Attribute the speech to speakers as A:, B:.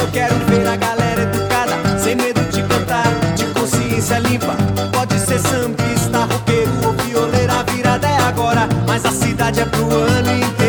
A: quero ver a galera educada, sem medo de cantar, de consciência limpa. Pode ser sambista, roqueiro ou violeira, a virada é agora, mas a cidade é pro ano inteiro.